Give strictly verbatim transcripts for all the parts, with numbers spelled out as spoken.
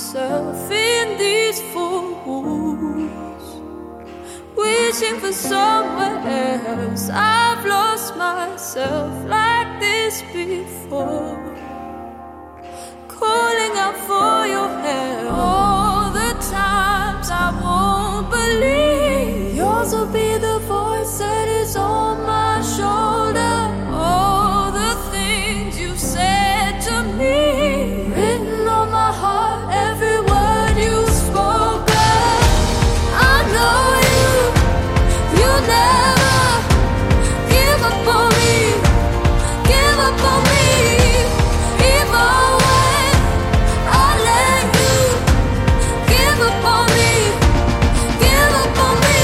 myself in these four walls, wishing for somewhere else. I've lost myself like this before, calling out for your help. All the times I won't believe, yours will be the voice that is on my shoulder. All the things you said to me, written on my heart, every word you've spoken. I know you, you never give up on me, give up on me, even when I let you give up on me, give up on me.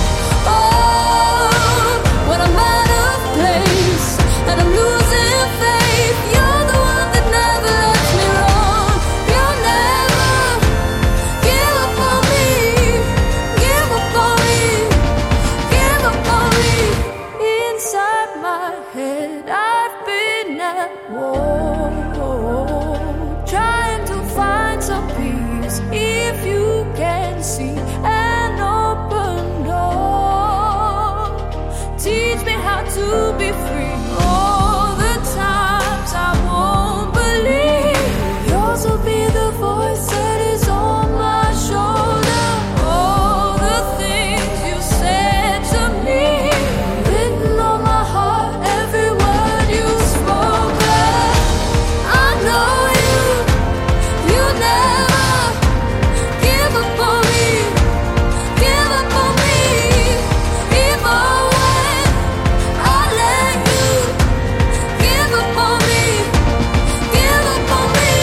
Oh, when I'm out of place and I'm losing faith, you're the one that never lets me wrong. You'll never give up on me, give up on me, give up on me. Inside my head I've been at war, trying to find some peace. If you can see an open door, teach me how to be free. All the times I won't believe, yours will be the voice that is on my shoulder. All the things you said to me, written on my heart, every word you've spoken. I know you, you never give up on me, give up on me, even when I let you give up on me, give up on me.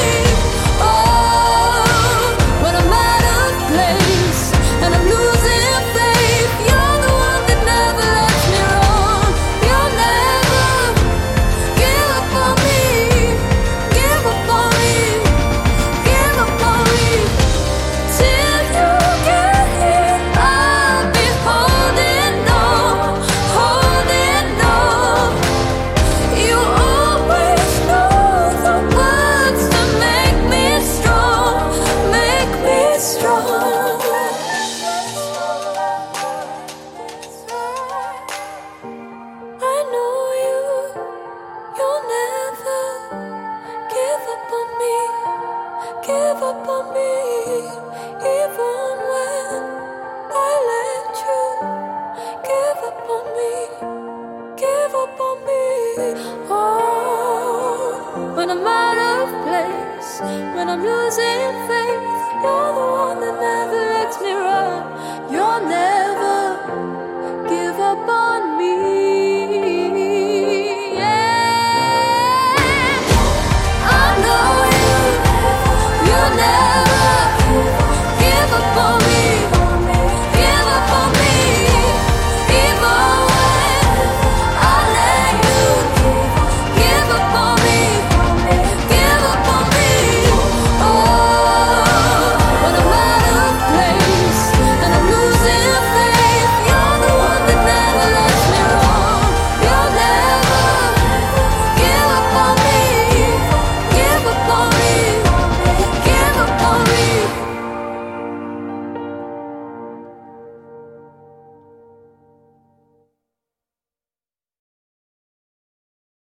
Oh, when I'm out of place and I'm losing faith, you're the one that never lets me wrong. You'll never give up on me, give up on me, give up on me. Till you get here, I'll be holding on, holding on. You always know the words to make me strong, make me strong. I know you, you'll never give up on me, give up on me, even when I let you give up on me, give up on me. Oh, when I'm out of place, when I'm losing